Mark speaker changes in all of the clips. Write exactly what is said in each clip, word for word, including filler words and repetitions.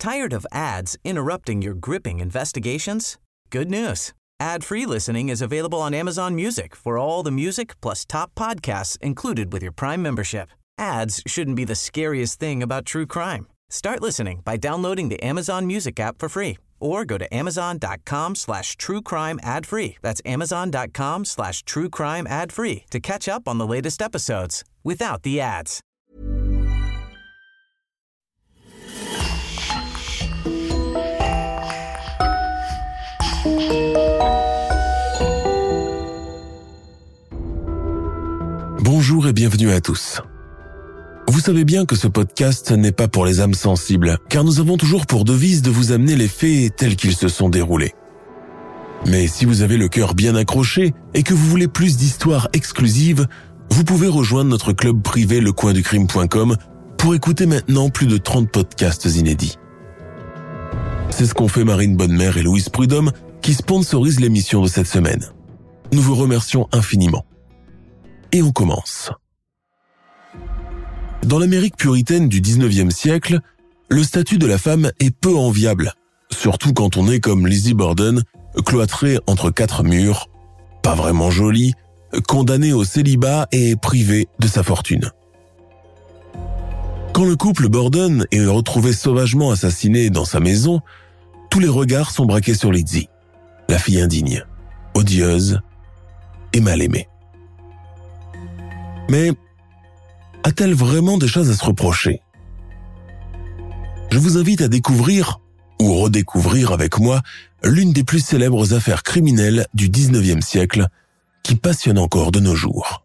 Speaker 1: Tired of ads interrupting your gripping investigations? Good news. Ad-free listening is available on Amazon Music for all the music plus top podcasts included with your Prime membership. Ads shouldn't be the scariest thing about true crime. Start listening by downloading the Amazon Music app for free or go to amazon.com slash true crime ad free. That's amazon.com slash true crime ad free to catch up on the latest episodes without the ads.
Speaker 2: Bonjour et bienvenue à tous. Vous savez bien que ce podcast n'est pas pour les âmes sensibles, car nous avons toujours pour devise de vous amener les faits tels qu'ils se sont déroulés. Mais si vous avez le cœur bien accroché et que vous voulez plus d'histoires exclusives, vous pouvez rejoindre notre club privé le coin du crime point com pour écouter maintenant plus de trente podcasts inédits. C'est ce qu'ont fait Marine Bonnemère et Louise Prudhomme qui sponsorisent l'émission de cette semaine. Nous vous remercions infiniment. Et on commence. Dans l'Amérique puritaine du dix-neuvième siècle, le statut de la femme est peu enviable, surtout quand on est comme Lizzie Borden, cloîtrée entre quatre murs, pas vraiment jolie, condamnée au célibat et privée de sa fortune. Quand le couple Borden est retrouvé sauvagement assassiné dans sa maison, tous les regards sont braqués sur Lizzie, la fille indigne, odieuse et mal aimée. Mais a-t-elle vraiment des choses à se reprocher ? Je vous invite à découvrir, ou redécouvrir avec moi, l'une des plus célèbres affaires criminelles du dix-neuvième siècle qui passionne encore de nos jours.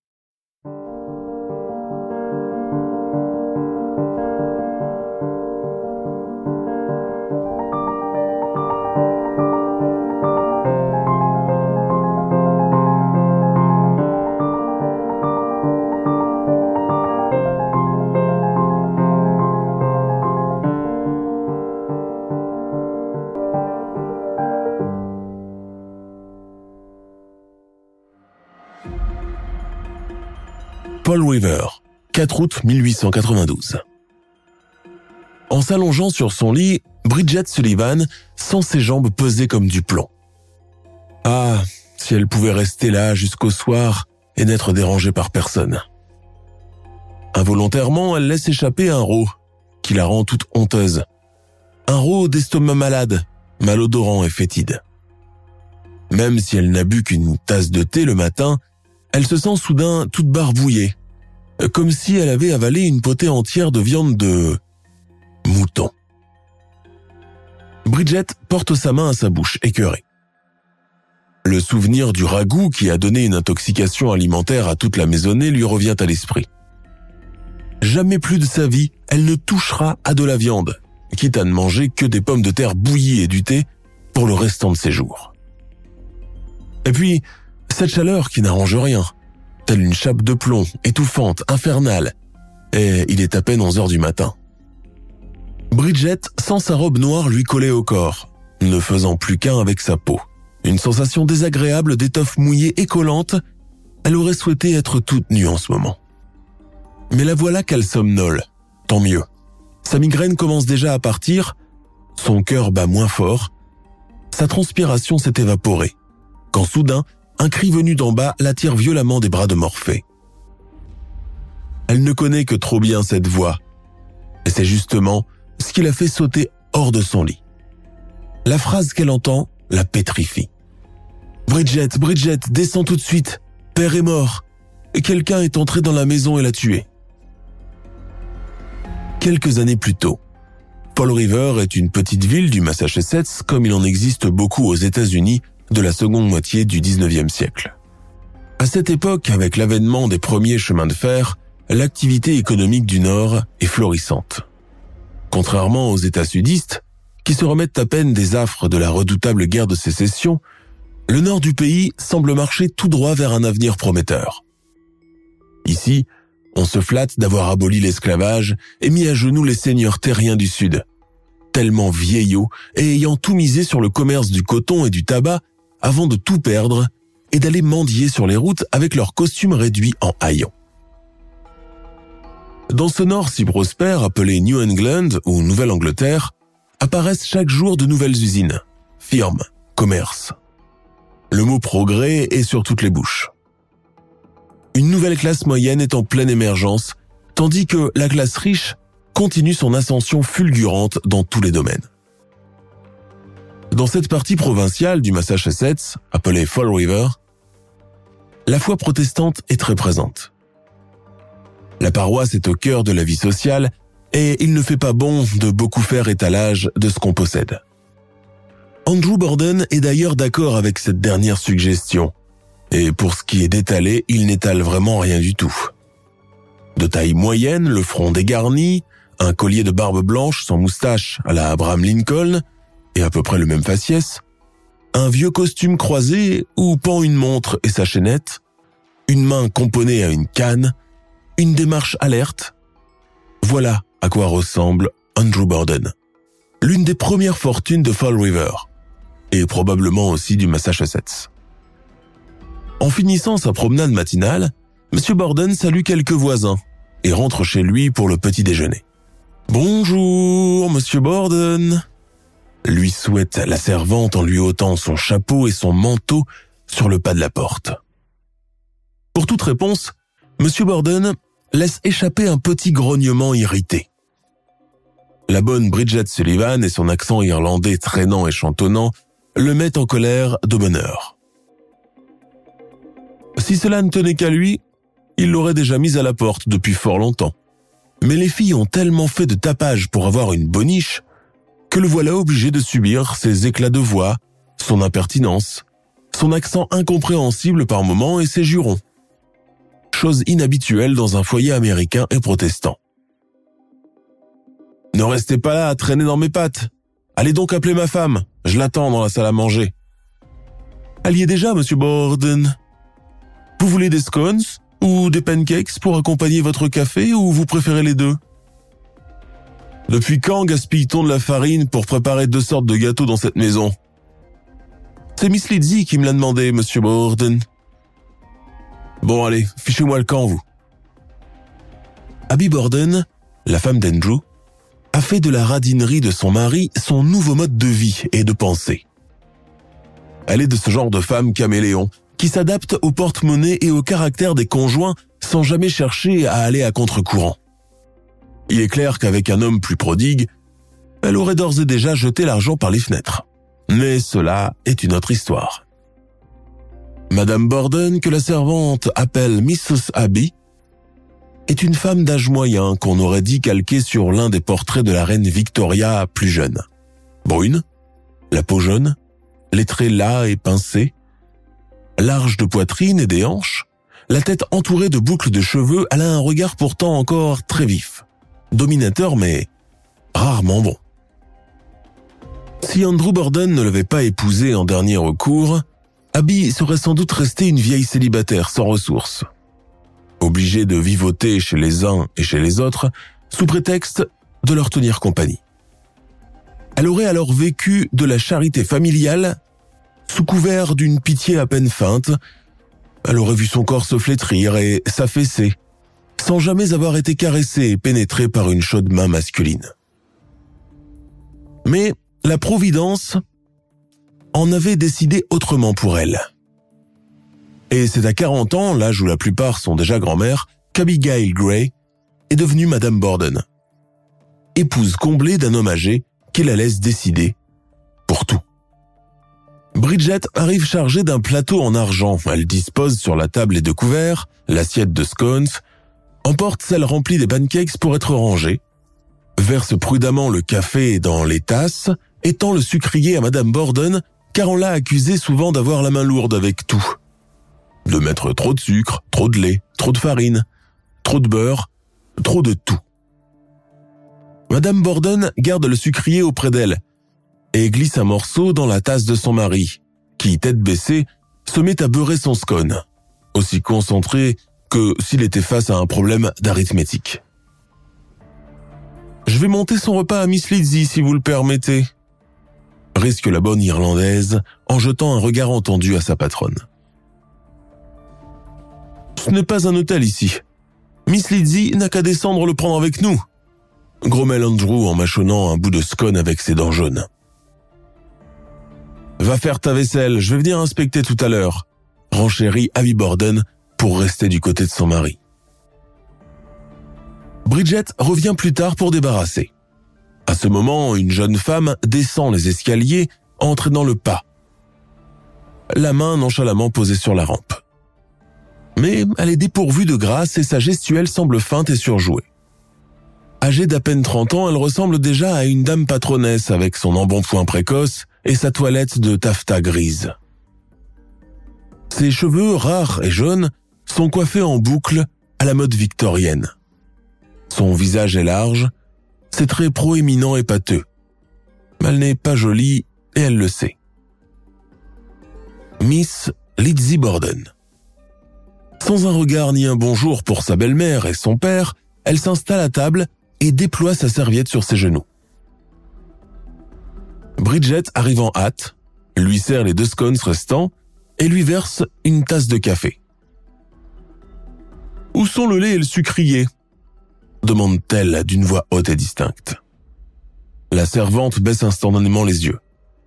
Speaker 2: Fall River, quatre août mille huit cent quatre-vingt-douze. En s'allongeant sur son lit, Bridget Sullivan sent ses jambes peser comme du plomb. Ah, si elle pouvait rester là jusqu'au soir et n'être dérangée par personne. Involontairement, elle laisse échapper un rot qui la rend toute honteuse. Un rot d'estomac malade, malodorant et fétide. Même si elle n'a bu qu'une tasse de thé le matin, elle se sent soudain toute barbouillée, comme si elle avait avalé une potée entière de viande de mouton. Bridget porte sa main à sa bouche, écœurée. Le souvenir du ragoût qui a donné une intoxication alimentaire à toute la maisonnée lui revient à l'esprit. Jamais plus de sa vie, elle ne touchera à de la viande, quitte à ne manger que des pommes de terre bouillies et du thé pour le restant de ses jours. Et puis, cette chaleur qui n'arrange rien, telle une chape de plomb, étouffante, infernale, et il est à peine onze heures du matin. Bridget sent sa robe noire lui coller au corps, ne faisant plus qu'un avec sa peau. Une sensation désagréable d'étoffe mouillée et collante, elle aurait souhaité être toute nue en ce moment. Mais la voilà qu'elle somnole, tant mieux. Sa migraine commence déjà à partir, son cœur bat moins fort, sa transpiration s'est évaporée, quand soudain, un cri venu d'en bas l'attire violemment des bras de Morphée. Elle ne connaît que trop bien cette voix, et c'est justement ce qui la fait sauter hors de son lit. La phrase qu'elle entend la pétrifie. « Bridget, Bridget, descends tout de suite, père est mort, et quelqu'un est entré dans la maison et l'a tué. » Quelques années plus tôt, Fall River est une petite ville du Massachusetts comme il en existe beaucoup aux États-Unis de la seconde moitié du dix-neuvième siècle. À cette époque, avec l'avènement des premiers chemins de fer, l'activité économique du Nord est florissante. Contrairement aux États sudistes, qui se remettent à peine des affres de la redoutable guerre de sécession, le nord du pays semble marcher tout droit vers un avenir prometteur. Ici, on se flatte d'avoir aboli l'esclavage et mis à genoux les seigneurs terriens du Sud, tellement vieillots et ayant tout misé sur le commerce du coton et du tabac avant de tout perdre et d'aller mendier sur les routes avec leurs costumes réduits en haillons. Dans ce nord si prospère appelé New England ou Nouvelle-Angleterre, apparaissent chaque jour de nouvelles usines, firmes, commerces. Le mot progrès est sur toutes les bouches. Une nouvelle classe moyenne est en pleine émergence, tandis que la classe riche continue son ascension fulgurante dans tous les domaines. Dans cette partie provinciale du Massachusetts, appelée Fall River, la foi protestante est très présente. La paroisse est au cœur de la vie sociale et il ne fait pas bon de beaucoup faire étalage de ce qu'on possède. Andrew Borden est d'ailleurs d'accord avec cette dernière suggestion, et pour ce qui est d'étaler, il n'étale vraiment rien du tout. De taille moyenne, le front dégarni, un collier de barbe blanche sans moustache à la Abraham Lincoln, et à peu près le même faciès, un vieux costume croisé où pend une montre et sa chaînette, une main componnée à une canne, une démarche alerte. Voilà à quoi ressemble Andrew Borden, l'une des premières fortunes de Fall River, et probablement aussi du Massachusetts. En finissant sa promenade matinale, M. Borden salue quelques voisins et rentre chez lui pour le petit déjeuner. « Bonjour, Monsieur Borden !» lui souhaite la servante en lui ôtant son chapeau et son manteau sur le pas de la porte. Pour toute réponse, M. Borden laisse échapper un petit grognement irrité. La bonne Bridget Sullivan et son accent irlandais traînant et chantonnant le mettent en colère de bonne heure. Si cela ne tenait qu'à lui, il l'aurait déjà mise à la porte depuis fort longtemps. Mais les filles ont tellement fait de tapage pour avoir une boniche que le voilà obligé de subir ses éclats de voix, son impertinence, son accent incompréhensible par moments et ses jurons. Chose inhabituelle dans un foyer américain et protestant. « Ne restez pas là à traîner dans mes pattes. Allez donc appeler ma femme, je l'attends dans la salle à manger. »« Elle y est déjà, Monsieur Borden. Vous voulez des scones ou des pancakes pour accompagner votre café ou vous préférez les deux ? Depuis quand gaspille-t-on de la farine pour préparer deux sortes de gâteaux dans cette maison ? C'est Miss Lizzie qui me l'a demandé, Monsieur Borden. Bon allez, fichez-moi le camp, vous. » Abby Borden, la femme d'Andrew, a fait de la radinerie de son mari son nouveau mode de vie et de pensée. Elle est de ce genre de femme caméléon qui s'adapte au porte-monnaie et au caractère des conjoints sans jamais chercher à aller à contre-courant. Il est clair qu'avec un homme plus prodigue, elle aurait d'ores et déjà jeté l'argent par les fenêtres. Mais cela est une autre histoire. Madame Borden, que la servante appelle missus Abby, est une femme d'âge moyen qu'on aurait dit calquée sur l'un des portraits de la reine Victoria plus jeune. Brune, la peau jaune, les traits las et pincés, large de poitrine et des hanches, la tête entourée de boucles de cheveux, elle a un regard pourtant encore très vif, dominateur mais rarement bon. Si Andrew Borden ne l'avait pas épousée en dernier recours, Abby serait sans doute restée une vieille célibataire sans ressources, obligée de vivoter chez les uns et chez les autres sous prétexte de leur tenir compagnie. Elle aurait alors vécu de la charité familiale sous couvert d'une pitié à peine feinte. Elle aurait vu son corps se flétrir et s'affaisser, sans jamais avoir été caressée et pénétrée par une chaude main masculine. Mais la Providence en avait décidé autrement pour elle. Et c'est à quarante ans, l'âge où la plupart sont déjà grand-mères, qu'Abigail Gray est devenue Madame Borden, épouse comblée d'un homme âgé qui la laisse décider pour tout. Bridget arrive chargée d'un plateau en argent. Elle dispose sur la table et de couverts, l'assiette de scones, emporte celle remplie des pancakes pour être rangée, verse prudemment le café dans les tasses et tend le sucrier à Madame Borden car on l'a accusée souvent d'avoir la main lourde avec tout. De mettre trop de sucre, trop de lait, trop de farine, trop de beurre, trop de tout. Madame Borden garde le sucrier auprès d'elle et glisse un morceau dans la tasse de son mari, qui, tête baissée, se met à beurrer son scone, aussi concentré que s'il était face à un problème d'arithmétique. « Je vais monter son repas à Miss Lizzie, si vous le permettez », risque la bonne Irlandaise en jetant un regard entendu à sa patronne. « Ce n'est pas un hôtel ici. Miss Lizzie n'a qu'à descendre le prendre avec nous. grommelle Andrew en mâchonnant un bout de scone avec ses dents jaunes. « Va faire ta vaisselle, je vais venir inspecter tout à l'heure », renchérit Abby Borden pour rester du côté de son mari. Bridget revient plus tard pour débarrasser. À ce moment, une jeune femme descend les escaliers en entraînant le pas, la main nonchalamment posée sur la rampe. Mais elle est dépourvue de grâce et sa gestuelle semble feinte et surjouée. Âgée d'à peine trente ans, elle ressemble déjà à une dame patronnesse avec son embonpoint précoce et sa toilette de taffetas grise. Ses cheveux, rares et jaunes, sont coiffés en boucle à la mode victorienne. Son visage est large, ses traits proéminents et pâteux. Mais elle n'est pas jolie et elle le sait. Miss Lizzie Borden. Sans un regard ni un bonjour pour sa belle-mère et son père, elle s'installe à table et déploie sa serviette sur ses genoux. Bridget arrive en hâte, lui sert les deux scones restants et lui verse une tasse de café. « Où sont le lait et le sucrier ?» demande-t-elle d'une voix haute et distincte. La servante baisse instantanément les yeux.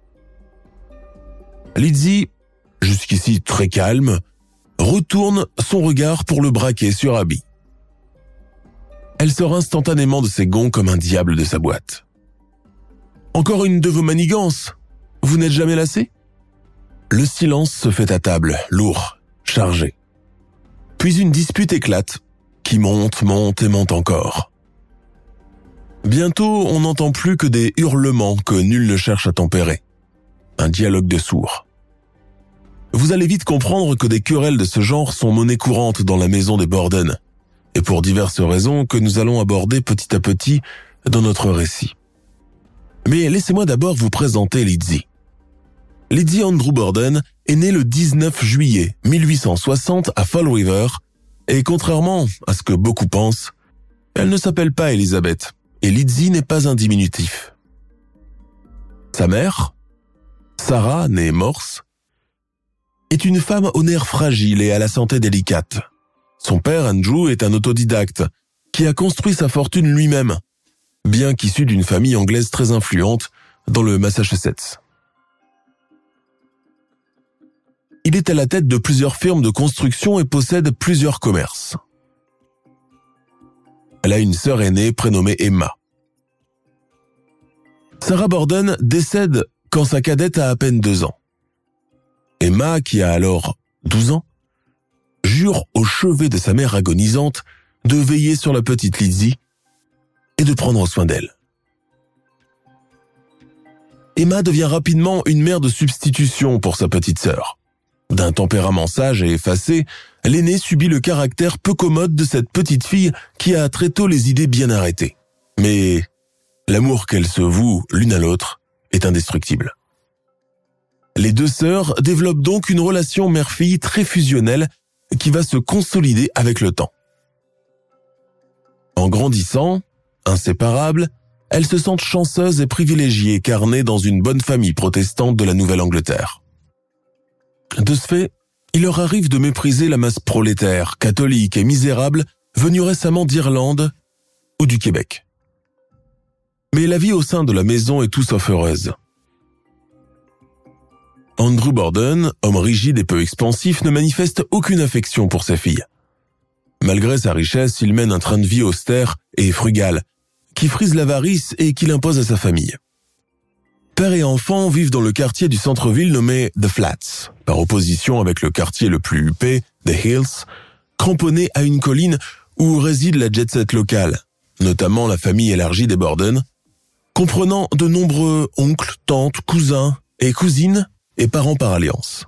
Speaker 2: Lizzie, jusqu'ici très calme, retourne son regard pour le braquer sur Abby. Elle sort instantanément de ses gonds comme un diable de sa boîte. « Encore une de vos manigances ? Vous n'êtes jamais lassé ?» Le silence se fait à table, lourd, chargé. Puis une dispute éclate, qui monte, monte et monte encore. Bientôt, on n'entend plus que des hurlements que nul ne cherche à tempérer. Un dialogue de sourds. Vous allez vite comprendre que des querelles de ce genre sont monnaie courante dans la maison des Borden, et pour diverses raisons que nous allons aborder petit à petit dans notre récit. Mais laissez-moi d'abord vous présenter Lizzie. Lizzie Andrew Borden est née le dix-neuf juillet mille huit cent soixante à Fall River, et contrairement à ce que beaucoup pensent, elle ne s'appelle pas Elizabeth, et Lizzie n'est pas un diminutif. Sa mère, Sarah, née Morse, est une femme aux nerfs fragiles et à la santé délicate. Son père, Andrew, est un autodidacte qui a construit sa fortune lui-même, bien qu'issu d'une famille anglaise très influente dans le Massachusetts. Il est à la tête de plusieurs firmes de construction et possède plusieurs commerces. Elle a une sœur aînée prénommée Emma. Sarah Borden décède quand sa cadette a à peine deux ans. Emma, qui a alors douze ans, jure au chevet de sa mère agonisante de veiller sur la petite Lizzie et de prendre soin d'elle. Emma devient rapidement une mère de substitution pour sa petite sœur. D'un tempérament sage et effacé, l'aînée subit le caractère peu commode de cette petite fille qui a très tôt les idées bien arrêtées. Mais l'amour qu'elles se vouent l'une à l'autre est indestructible. Les deux sœurs développent donc une relation mère-fille très fusionnelle qui va se consolider avec le temps. En grandissant, inséparables, elles se sentent chanceuses et privilégiées car nées dans une bonne famille protestante de la Nouvelle-Angleterre. De ce fait, il leur arrive de mépriser la masse prolétaire, catholique et misérable venue récemment d'Irlande ou du Québec. Mais la vie au sein de la maison est tout sauf heureuse. Andrew Borden, homme rigide et peu expansif, ne manifeste aucune affection pour ses filles. Malgré sa richesse, il mène un train de vie austère et frugal, qui frise l'avarice et qu'il impose à sa famille. Père et enfant vivent dans le quartier du centre-ville nommé The Flats, par opposition avec le quartier le plus huppé, The Hills, cramponné à une colline où réside la jet-set locale, notamment la famille élargie des Borden, comprenant de nombreux oncles, tantes, cousins et cousines et parents par alliance.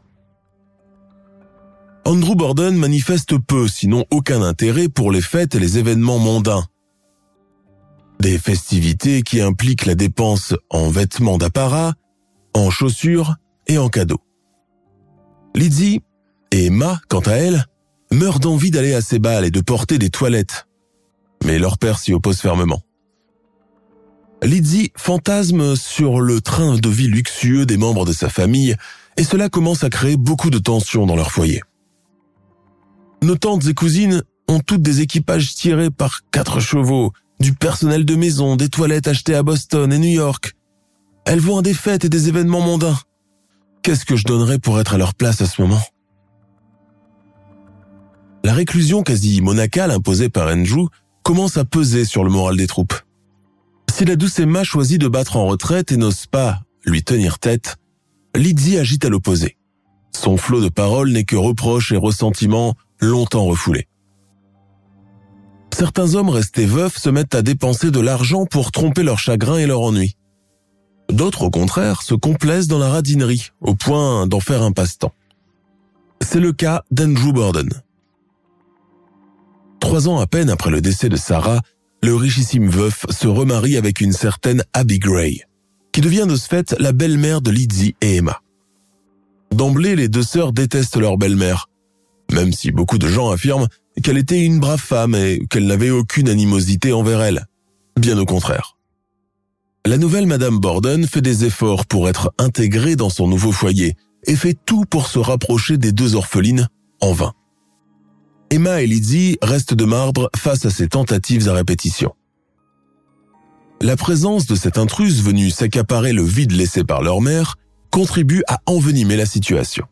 Speaker 2: Andrew Borden manifeste peu, sinon aucun intérêt pour les fêtes et les événements mondains. Des festivités qui impliquent la dépense en vêtements d'apparat, en chaussures et en cadeaux. Lizzie et Emma, quant à elles, meurent d'envie d'aller à ces bals et de porter des toilettes. Mais leur père s'y oppose fermement. Lizzie fantasme sur le train de vie luxueux des membres de sa famille et cela commence à créer beaucoup de tensions dans leur foyer. Nos tantes et cousines ont toutes des équipages tirés par quatre chevaux, du personnel de maison, des toilettes achetées à Boston et New York. Elles vont à des fêtes et des événements mondains. Qu'est-ce que je donnerais pour être à leur place à ce moment ? La réclusion quasi monacale imposée par Andrew commence à peser sur le moral des troupes. Si la douce Emma choisit de battre en retraite et n'ose pas lui tenir tête, Lizzie agit à l'opposé. Son flot de paroles n'est que reproches et ressentiments longtemps refoulés. Certains hommes restés veufs se mettent à dépenser de l'argent pour tromper leur chagrin et leur ennui. D'autres, au contraire, se complaisent dans la radinerie, au point d'en faire un passe-temps. C'est le cas d'Andrew Borden. Trois ans à peine après le décès de Sarah, le richissime veuf se remarie avec une certaine Abby Gray, qui devient de ce fait la belle-mère de Lizzie et Emma. D'emblée, les deux sœurs détestent leur belle-mère, même si beaucoup de gens affirment qu'elle était une brave femme et qu'elle n'avait aucune animosité envers elle. Bien au contraire. La nouvelle Madame Borden fait des efforts pour être intégrée dans son nouveau foyer et fait tout pour se rapprocher des deux orphelines, en vain. Emma et Lizzie restent de marbre face à ces tentatives à répétition. La présence de cette intruse venue s'accaparer le vide laissé par leur mère contribue à envenimer la situation.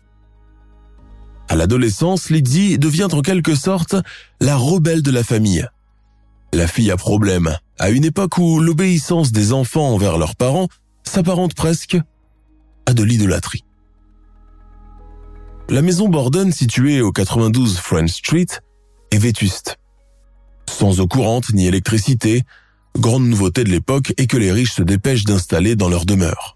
Speaker 2: À l'adolescence, Lizzie devient en quelque sorte la rebelle de la famille. La fille à problème, à une époque où l'obéissance des enfants envers leurs parents s'apparente presque à de l'idolâtrie. La maison Borden, située au quatre-vingt-douze French Street, est vétuste. Sans eau courante ni électricité, grande nouveauté de l'époque est que les riches se dépêchent d'installer dans leur demeure.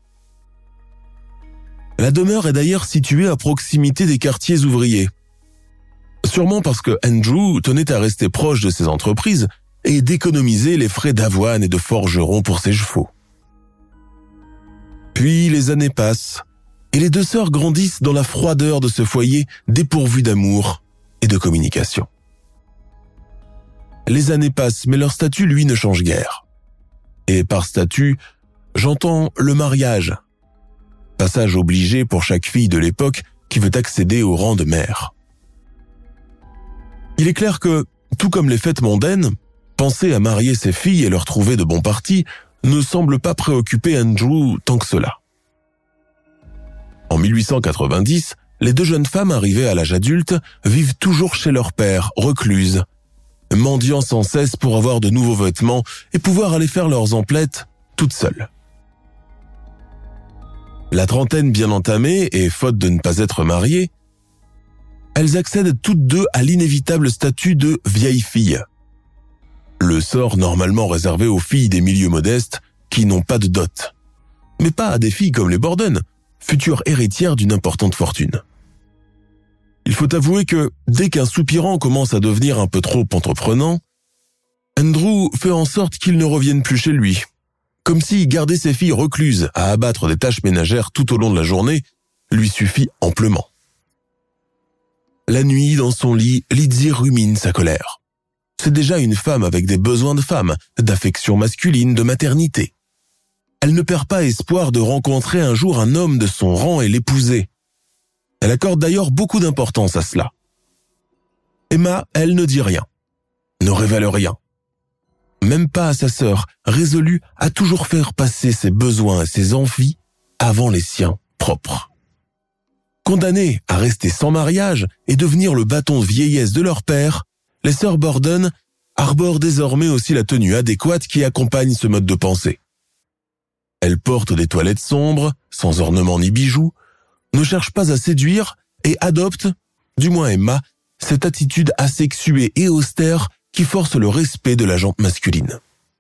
Speaker 2: La demeure est d'ailleurs située à proximité des quartiers ouvriers. Sûrement parce que Andrew tenait à rester proche de ses entreprises et d'économiser les frais d'avoine et de forgeron pour ses chevaux. Puis les années passent, et les deux sœurs grandissent dans la froideur de ce foyer dépourvu d'amour et de communication. Les années passent, mais leur statut, lui, ne change guère. Et par statut, j'entends le mariage. Passage obligé pour chaque fille de l'époque qui veut accéder au rang de mère. Il est clair que, tout comme les fêtes mondaines, penser à marier ses filles et leur trouver de bons partis ne semble pas préoccuper Andrew tant que cela. En mille huit cent quatre-vingt-dix, les deux jeunes femmes arrivées à l'âge adulte vivent toujours chez leur père, recluses, mendiant sans cesse pour avoir de nouveaux vêtements et pouvoir aller faire leurs emplettes toutes seules. La trentaine bien entamée et faute de ne pas être mariées, elles accèdent toutes deux à l'inévitable statut de vieille fille. Le sort normalement réservé aux filles des milieux modestes qui n'ont pas de dot, mais pas à des filles comme les Borden, futures héritières d'une importante fortune. Il faut avouer que, dès qu'un soupirant commence à devenir un peu trop entreprenant, Andrew fait en sorte qu'il ne revienne plus chez lui, comme si garder ses filles recluses à abattre des tâches ménagères tout au long de la journée lui suffit amplement. La nuit, dans son lit, Lizzie rumine sa colère. C'est déjà une femme avec des besoins de femme, d'affection masculine, de maternité. Elle ne perd pas espoir de rencontrer un jour un homme de son rang et l'épouser. Elle accorde d'ailleurs beaucoup d'importance à cela. Emma, elle, ne dit rien, ne révèle rien. Même pas à sa sœur, résolue à toujours faire passer ses besoins et ses envies avant les siens propres. Condamnées à rester sans mariage et devenir le bâton de vieillesse de leur père, les sœurs Borden arborent désormais aussi la tenue adéquate qui accompagne ce mode de pensée. Elles portent des toilettes sombres, sans ornements ni bijoux, ne cherchent pas à séduire et adoptent, du moins Emma, cette attitude asexuée et austère qui force le respect de la gente masculine.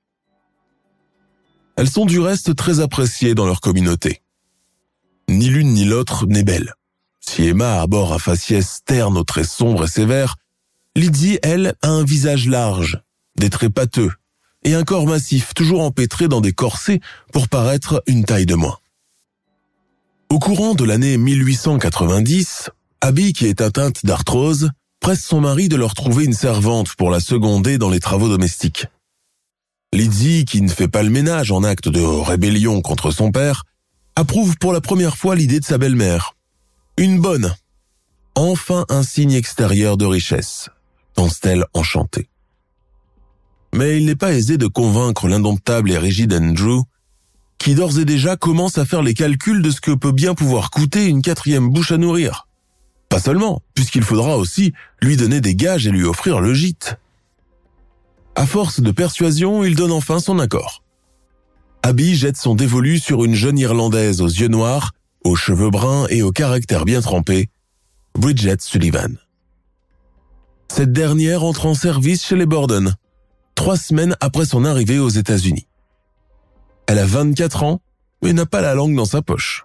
Speaker 2: Elles sont du reste très appréciées dans leur communauté. Ni l'une ni l'autre n'est belle. Si Emma arbore un faciès terne aux traits sombres et sévères, Lizzie, elle, a un visage large, des traits pâteux, et un corps massif toujours empêtré dans des corsets pour paraître une taille de moins. Au courant de l'année mille huit cent quatre-vingt-dix, Abby, qui est atteinte d'arthrose, presse son mari de leur trouver une servante pour la seconder dans les travaux domestiques. Lizzie, qui ne fait pas le ménage en acte de rébellion contre son père, approuve pour la première fois l'idée de sa belle-mère. Une bonne. Enfin un signe extérieur de richesse, pense-t-elle enchantée. Mais il n'est pas aisé de convaincre l'indomptable et rigide Andrew, qui d'ores et déjà commence à faire les calculs de ce que peut bien pouvoir coûter une quatrième bouche à nourrir. Pas seulement, puisqu'il faudra aussi lui donner des gages et lui offrir le gîte. À force de persuasion, il donne enfin son accord. Abby jette son dévolu sur une jeune Irlandaise aux yeux noirs, aux cheveux bruns et au caractère bien trempé, Bridget Sullivan. Cette dernière entre en service chez les Borden, trois semaines après son arrivée aux États-Unis. Elle a vingt-quatre ans, mais n'a pas la langue dans sa poche.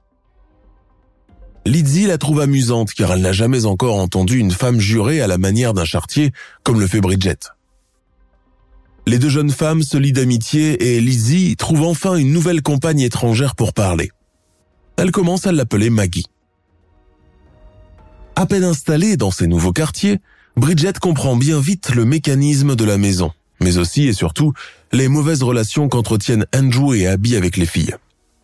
Speaker 2: Lizzie la trouve amusante car elle n'a jamais encore entendu une femme jurer à la manière d'un charretier comme le fait Bridget. Les deux jeunes femmes se lient d'amitié et Lizzie trouve enfin une nouvelle compagne étrangère pour parler. Elle commence à l'appeler Maggie. À peine installée dans ces nouveaux quartiers, Bridget comprend bien vite le mécanisme de la maison, mais aussi et surtout les mauvaises relations qu'entretiennent Andrew et Abby avec les filles.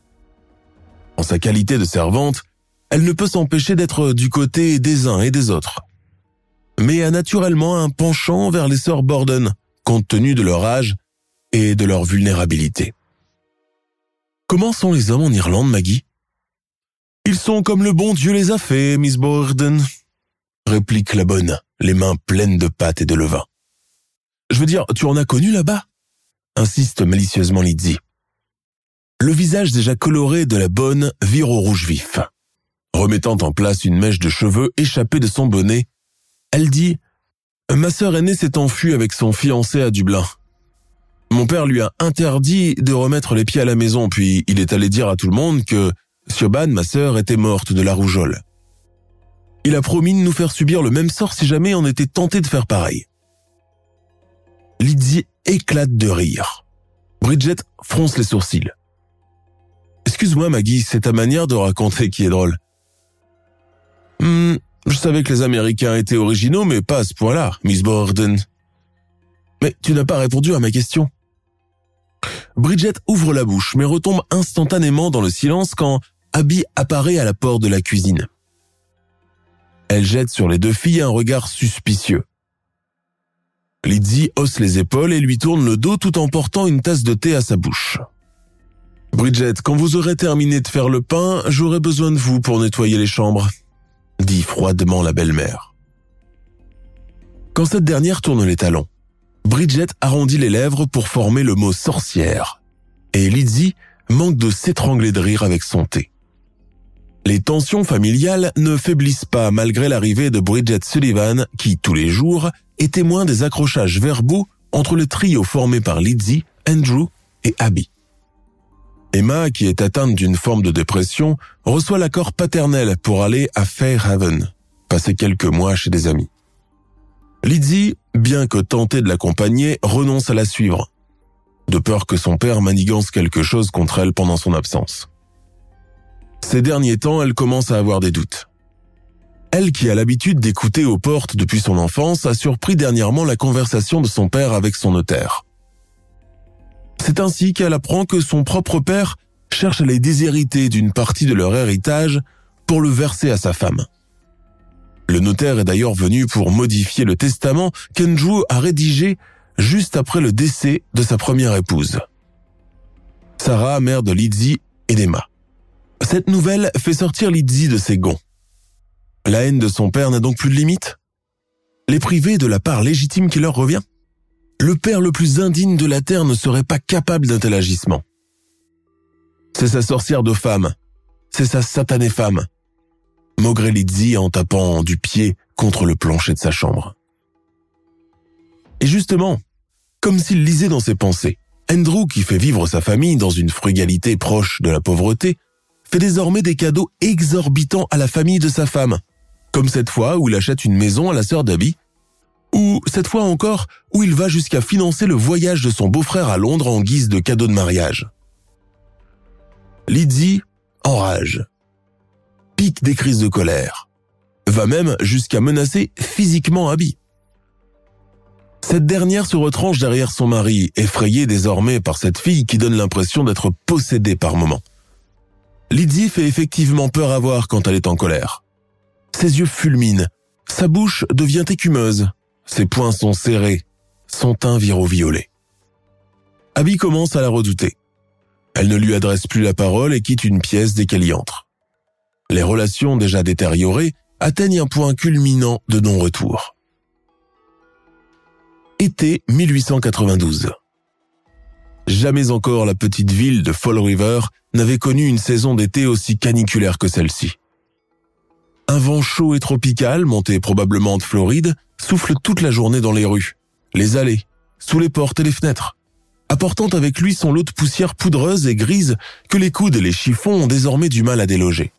Speaker 2: En sa qualité de servante, elle ne peut s'empêcher d'être du côté des uns et des autres, mais a naturellement un penchant vers les sœurs Borden, compte tenu de leur âge et de leur vulnérabilité. Comment sont les hommes en Irlande, Maggie ? Ils sont comme le bon Dieu les a faits, Miss Borden, réplique la bonne, les mains pleines de pâtes et de levain. Je veux dire, tu en as connu là-bas ? Insiste malicieusement Lizzie. Le visage déjà coloré de la bonne vire au rouge vif. Remettant en place une mèche de cheveux échappée de son bonnet, elle dit « Ma sœur aînée s'est enfuie avec son fiancé à Dublin. Mon père lui a interdit de remettre les pieds à la maison, puis il est allé dire à tout le monde que Siobhan, ma sœur, était morte de la rougeole. Il a promis de nous faire subir le même sort si jamais on était tenté de faire pareil. » Lizzie éclate de rire. Bridget fronce les sourcils. « Excuse-moi Maggie, c'est ta manière de raconter qui est drôle. Hmm, je savais que les Américains étaient originaux, mais pas à ce point-là, Miss Borden. Mais tu n'as pas répondu à ma question. » Bridget ouvre la bouche, mais retombe instantanément dans le silence quand Abby apparaît à la porte de la cuisine. Elle jette sur les deux filles un regard suspicieux. Lizzie hausse les épaules et lui tourne le dos tout en portant une tasse de thé à sa bouche. « Bridget, quand vous aurez terminé de faire le pain, j'aurai besoin de vous pour nettoyer les chambres, » dit froidement la belle-mère. Quand cette dernière tourne les talons, Bridget arrondit les lèvres pour former le mot « sorcière » et Lizzie manque de s'étrangler de rire avec son thé. Les tensions familiales ne faiblissent pas malgré l'arrivée de Bridget Sullivan qui, tous les jours, est témoin des accrochages verbaux entre le trio formé par Lizzie, Andrew et Abby. Emma, qui est atteinte d'une forme de dépression, reçoit l'accord paternel pour aller à Fairhaven, passer quelques mois chez des amis. Lizzie, bien que tentée de l'accompagner, renonce à la suivre, de peur que son père manigance quelque chose contre elle pendant son absence. Ces derniers temps, elle commence à avoir des doutes. Elle, qui a l'habitude d'écouter aux portes depuis son enfance, a surpris dernièrement la conversation de son père avec son notaire. C'est ainsi qu'elle apprend que son propre père cherche à les déshériter d'une partie de leur héritage pour le verser à sa femme. Le notaire est d'ailleurs venu pour modifier le testament qu'Andrew a rédigé juste après le décès de sa première épouse, Sarah, mère de Lizzie et d'Emma. Cette nouvelle fait sortir Lizzie de ses gonds. La haine de son père n'a donc plus de limite ? Les priver de la part légitime qui leur revient ? Le père le plus indigne de la terre ne serait pas capable d'un tel agissement. C'est sa sorcière de femme, c'est sa satanée femme, maugrait Lizzie en tapant du pied contre le plancher de sa chambre. Et justement, comme s'il lisait dans ses pensées, Andrew, qui fait vivre sa famille dans une frugalité proche de la pauvreté, fait désormais des cadeaux exorbitants à la famille de sa femme, comme cette fois où il achète une maison à la sœur d'Abby, ou cette fois encore où il va jusqu'à financer le voyage de son beau-frère à Londres en guise de cadeau de mariage. Lizzie enrage, pique des crises de colère, va même jusqu'à menacer physiquement Abby. Cette dernière se retranche derrière son mari, effrayée désormais par cette fille qui donne l'impression d'être possédée par moments. Lizzie fait effectivement peur à voir quand elle est en colère. Ses yeux fulminent, sa bouche devient écumeuse, ses poings sont serrés, son teint vire au violet. Abby commence à la redouter. Elle ne lui adresse plus la parole et quitte une pièce dès qu'elle y entre. Les relations déjà détériorées atteignent un point culminant de non-retour. Été mille huit cent quatre-vingt-douze. Jamais encore la petite ville de Fall River n'avait connu une saison d'été aussi caniculaire que celle-ci. Un vent chaud et tropical, monté probablement de Floride, souffle toute la journée dans les rues, les allées, sous les portes et les fenêtres, apportant avec lui son lot de poussière poudreuse et grise que les coudes et les chiffons ont désormais du mal à déloger.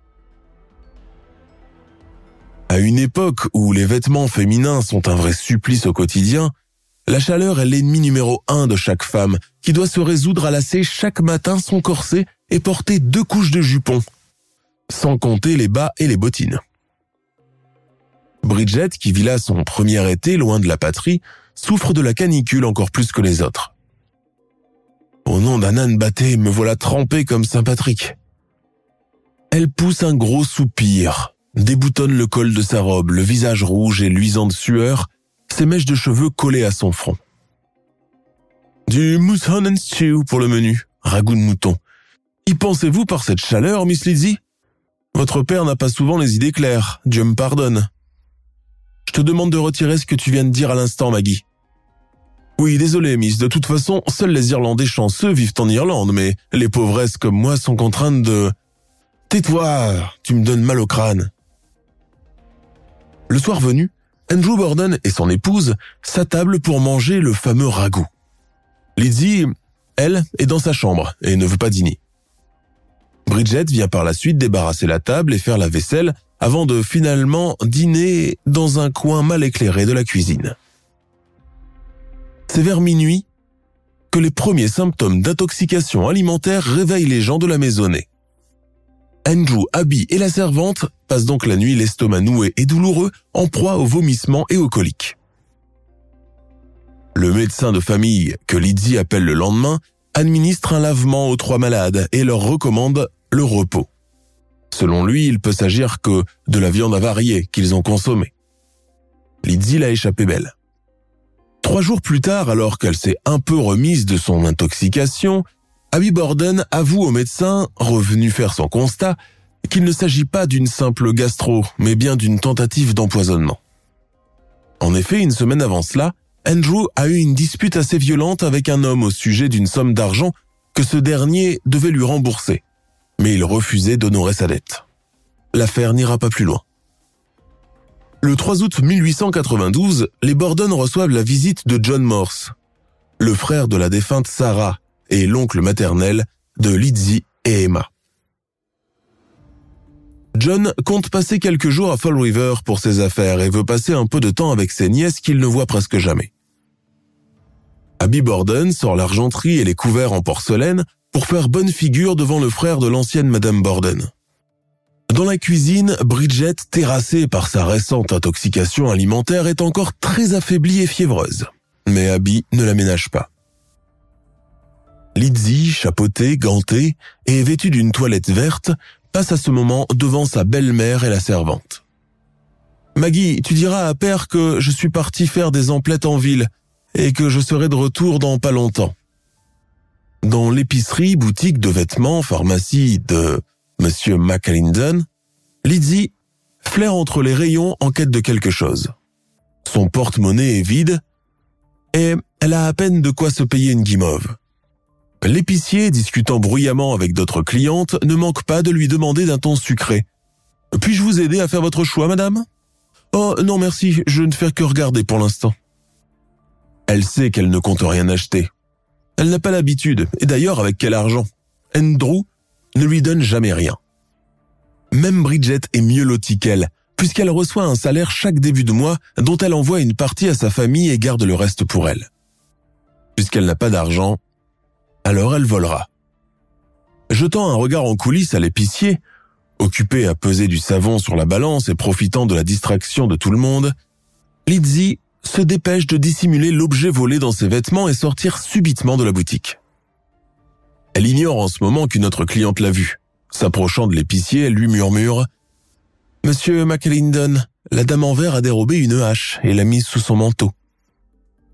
Speaker 2: À une époque où les vêtements féminins sont un vrai supplice au quotidien, la chaleur est l'ennemi numéro un de chaque femme qui doit se résoudre à lasser chaque matin son corset et porter deux couches de jupons, sans compter les bas et les bottines. Bridget, qui vit là son premier été loin de la patrie, souffre de la canicule encore plus que les autres. Au nom d'un âne batté, me voilà trempé comme Saint Patrick. Elle pousse un gros soupir, déboutonne le col de sa robe, le visage rouge et luisant de sueur, ses mèches de cheveux collées à son front. Du mousson and stew pour le menu, ragoût de mouton. Y pensez-vous par cette chaleur, Miss Lizzie? Votre père n'a pas souvent les idées claires, Dieu me pardonne. Je te demande de retirer ce que tu viens de dire à l'instant, Maggie. Oui, désolé, Miss, de toute façon, seuls les Irlandais chanceux vivent en Irlande, mais les pauvresses comme moi sont contraintes de... Tais-toi, tu me donnes mal au crâne. Le soir venu, Andrew Borden et son épouse s'attablent pour manger le fameux ragoût. Lizzie, elle, est dans sa chambre et ne veut pas dîner. Bridget vient par la suite débarrasser la table et faire la vaisselle avant de finalement dîner dans un coin mal éclairé de la cuisine. C'est vers minuit que les premiers symptômes d'intoxication alimentaire réveillent les gens de la maisonnée. Andrew, Abby et la servante passent donc la nuit l'estomac noué et douloureux, en proie aux vomissements et aux coliques. Le médecin de famille, que Lizzie appelle le lendemain, administre un lavement aux trois malades et leur recommande le repos. Selon lui, il peut s'agir que de la viande avariée qu'ils ont consommée. Lizzie l'a échappé belle. Trois jours plus tard, alors qu'elle s'est un peu remise de son intoxication, Abby Borden avoue au médecin, revenu faire son constat, qu'il ne s'agit pas d'une simple gastro, mais bien d'une tentative d'empoisonnement. En effet, une semaine avant cela, Andrew a eu une dispute assez violente avec un homme au sujet d'une somme d'argent que ce dernier devait lui rembourser, mais il refusait d'honorer sa dette. L'affaire n'ira pas plus loin. Le trois août mille huit cent quatre-vingt-douze, les Borden reçoivent la visite de John Morse, le frère de la défunte Sarah et l'oncle maternel de Lizzie et Emma. John compte passer quelques jours à Fall River pour ses affaires et veut passer un peu de temps avec ses nièces qu'il ne voit presque jamais. Abby Borden sort l'argenterie et les couverts en porcelaine pour faire bonne figure devant le frère de l'ancienne Madame Borden. Dans la cuisine, Bridget, terrassée par sa récente intoxication alimentaire, est encore très affaiblie et fiévreuse. Mais Abby ne la ménage pas. Lizzie, chapeautée, gantée et vêtue d'une toilette verte, passe à ce moment devant sa belle-mère et la servante. « Maggie, tu diras à Père que je suis parti faire des emplettes en ville et que je serai de retour dans pas longtemps. » Dans l'épicerie, boutique de vêtements, pharmacie de Monsieur McAlinden, Lizzie flaire entre les rayons en quête de quelque chose. Son porte-monnaie est vide et elle a à peine de quoi se payer une guimauve. L'épicier, discutant bruyamment avec d'autres clientes, ne manque pas de lui demander d'un ton sucré. « Puis-je vous aider à faire votre choix, madame ?»« Oh, non merci, je ne fais que regarder pour l'instant. » Elle sait qu'elle ne compte rien acheter. Elle n'a pas l'habitude, et d'ailleurs avec quel argent? Andrew ne lui donne jamais rien. Même Bridget est mieux lotie qu'elle, puisqu'elle reçoit un salaire chaque début de mois dont elle envoie une partie à sa famille et garde le reste pour elle. Puisqu'elle n'a pas d'argent, alors elle volera. Jetant un regard en coulisses à l'épicier, occupé à peser du savon sur la balance et profitant de la distraction de tout le monde, Lizzie se dépêche de dissimuler l'objet volé dans ses vêtements et sortir subitement de la boutique. Elle ignore en ce moment qu'une autre cliente l'a vue. S'approchant de l'épicier, elle lui murmure « Monsieur McAlinden, la dame en vert a dérobé une hache et l'a mise sous son manteau. »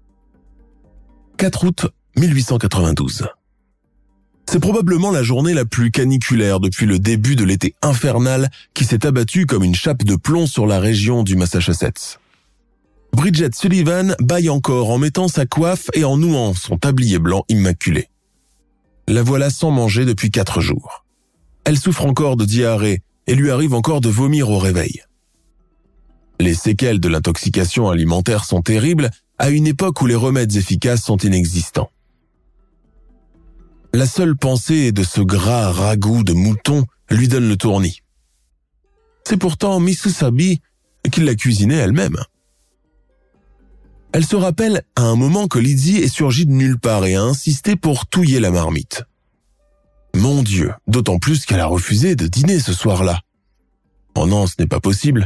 Speaker 2: quatre août mille huit cent quatre-vingt-douze. C'est probablement la journée la plus caniculaire depuis le début de l'été infernal qui s'est abattu comme une chape de plomb sur la région du Massachusetts. Bridget Sullivan bâille encore en mettant sa coiffe et en nouant son tablier blanc immaculé. La voilà sans manger depuis quatre jours. Elle souffre encore de diarrhée et lui arrive encore de vomir au réveil. Les séquelles de l'intoxication alimentaire sont terribles à une époque où les remèdes efficaces sont inexistants. La seule pensée de ce gras ragoût de mouton lui donne le tournis. C'est pourtant Miss Sabi qui l'a cuisiné elle-même. Elle se rappelle à un moment que Lizzie est surgie de nulle part et a insisté pour touiller la marmite. Mon Dieu, d'autant plus qu'elle a refusé de dîner ce soir-là. Oh non, ce n'est pas possible.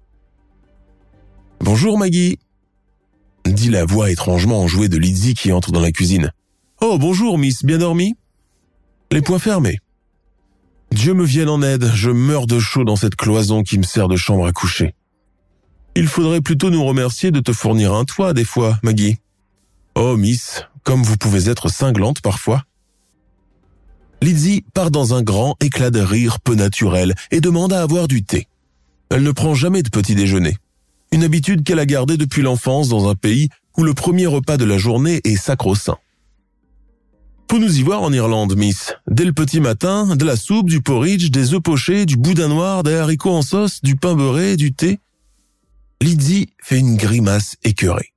Speaker 2: « Bonjour Maggie », dit la voix étrangement enjouée de Lizzie qui entre dans la cuisine. « Oh, bonjour Miss, bien dormi ?» Les poings fermés. Dieu me vienne en aide, je meurs de chaud dans cette cloison qui me sert de chambre à coucher. Il faudrait plutôt nous remercier de te fournir un toit des fois, Maggie. Oh Miss, comme vous pouvez être cinglante parfois. Lizzie part dans un grand éclat de rire peu naturel et demande à avoir du thé. Elle ne prend jamais de petit déjeuner. Une habitude qu'elle a gardée depuis l'enfance dans un pays où le premier repas de la journée est sacro-saint. Faut nous y voir en Irlande, Miss. Dès le petit matin, de la soupe, du porridge, des œufs pochés, du boudin noir, des haricots en sauce, du pain beurré, du thé. Lizzie fait une grimace écœurée.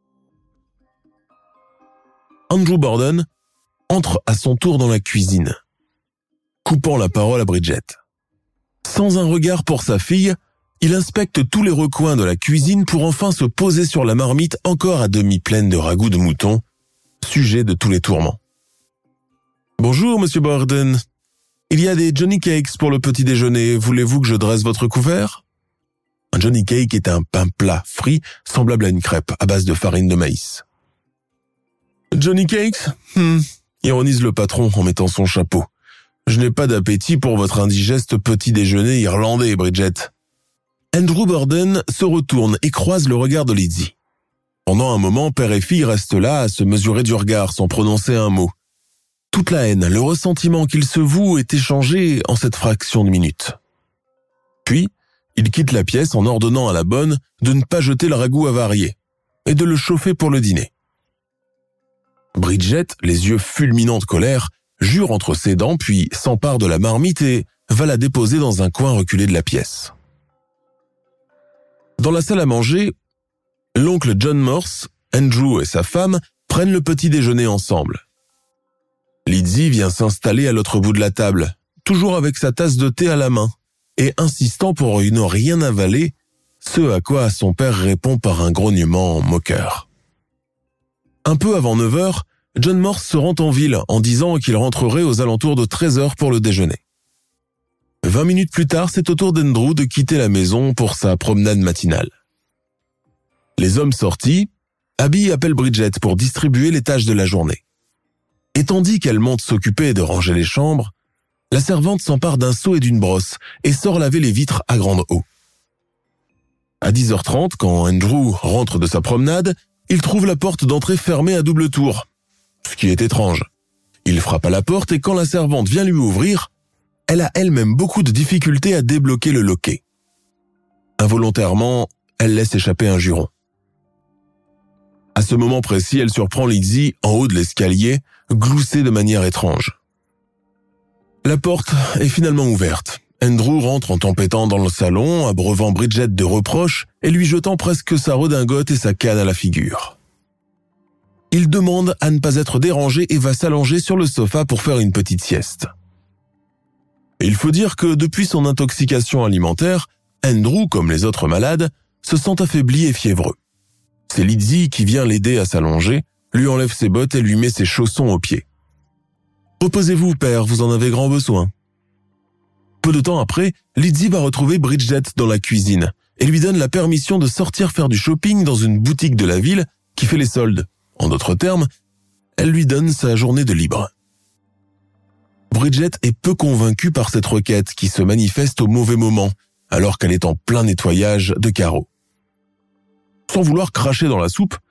Speaker 2: Andrew Borden entre à son tour dans la cuisine, coupant la parole à Bridget. Sans un regard pour sa fille, il inspecte tous les recoins de la cuisine pour enfin se poser sur la marmite encore à demi pleine de ragoût de mouton, sujet de tous les tourments. « Bonjour, monsieur Borden. Il y a des Johnny Cakes pour le petit déjeuner. Voulez-vous que je dresse votre couvert ?» Un Johnny Cake est un pain plat frit semblable à une crêpe à base de farine de maïs. « Johnny Cakes hmm, ironise le patron en mettant son chapeau. « Je n'ai pas d'appétit pour votre indigeste petit déjeuner irlandais, Bridget. » Andrew Borden se retourne et croise le regard de Lizzie. Pendant un moment, père et fille restent là à se mesurer du regard sans prononcer un mot. Toute la haine, le ressentiment qu'ils se vouent est échangé en cette fraction de minute. Puis, il quitte la pièce en ordonnant à la bonne de ne pas jeter le ragoût avarié et de le chauffer pour le dîner. Bridget, les yeux fulminants de colère, jure entre ses dents puis s'empare de la marmite et va la déposer dans un coin reculé de la pièce. Dans la salle à manger, l'oncle John Morse, Andrew et sa femme prennent le petit déjeuner ensemble. Lizzie vient s'installer à l'autre bout de la table, toujours avec sa tasse de thé à la main, et insistant pour ne rien avaler, ce à quoi son père répond par un grognement moqueur. Un peu avant neuf heures, John Morse se rend en ville en disant qu'il rentrerait aux alentours de treize heures pour le déjeuner. Vingt minutes plus tard, c'est au tour d'Andrew de quitter la maison pour sa promenade matinale. Les hommes sortis, Abby appelle Bridget pour distribuer les tâches de la journée. Et tandis qu'elle monte s'occuper de ranger les chambres, la servante s'empare d'un seau et d'une brosse et sort laver les vitres à grande eau. À dix heures trente, quand Andrew rentre de sa promenade, il trouve la porte d'entrée fermée à double tour, ce qui est étrange. Il frappe à la porte et quand la servante vient lui ouvrir, elle a elle-même beaucoup de difficultés à débloquer le loquet. Involontairement, elle laisse échapper un juron. À ce moment précis, elle surprend Lizzie en haut de l'escalier, gloussée de manière étrange. La porte est finalement ouverte. Andrew rentre en tempêtant dans le salon, abreuvant Bridget de reproches et lui jetant presque sa redingote et sa canne à la figure. Il demande à ne pas être dérangé et va s'allonger sur le sofa pour faire une petite sieste. Il faut dire que depuis son intoxication alimentaire, Andrew, comme les autres malades, se sent affaibli et fiévreux. C'est Lizzie qui vient l'aider à s'allonger, lui enlève ses bottes et lui met ses chaussons aux pieds. « Reposez-vous, père, vous en avez grand besoin. » Peu de temps après, Lizzie va retrouver Bridget dans la cuisine et lui donne la permission de sortir faire du shopping dans une boutique de la ville qui fait les soldes. En d'autres termes, elle lui donne sa journée de libre. Bridget est peu convaincue par cette requête qui se manifeste au mauvais moment, alors qu'elle est en plein nettoyage de carreaux. Sans vouloir cracher dans la soupe,